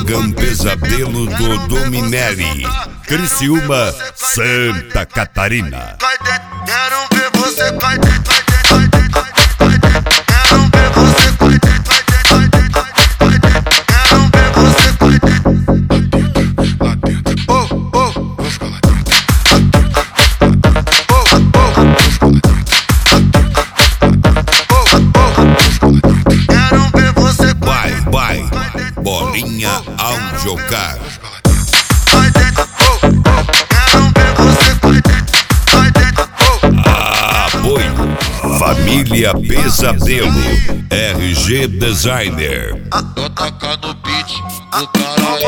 Morgan Pesadelo do Dominelli, Criciúma, Santa Catarina. Quero ver você cai dentro, quero ver você cai dentro, quero ver você cai dentro. Lá dentro, oh, oh, vou ficar lá dentro. Oh, oh, vou ficar lá dentro. Quero ver você vai, bolinha ao jogar. cai dentro, oh, oh, quero ver você cai dentro, Apoio Família Pesadelo, RG Designer. Tô tacando beat, o cara é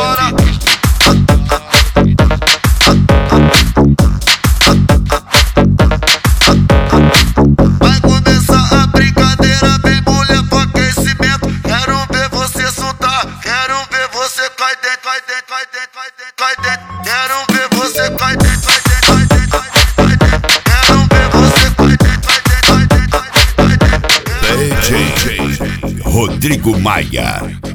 vai começar a brincadeira, vem mulher pro aquecimento. Quero ver você soltar, quero ver você cai dentro, cai dentro, cai dentro, cai dentro, cai dentro. Quero ver você cai dentro, cai dentro, cai dentro, cai dentro. Quero ver você cai dentro, cai dentro, cai dentro, cai dentro. DJ Rodrigo Maia.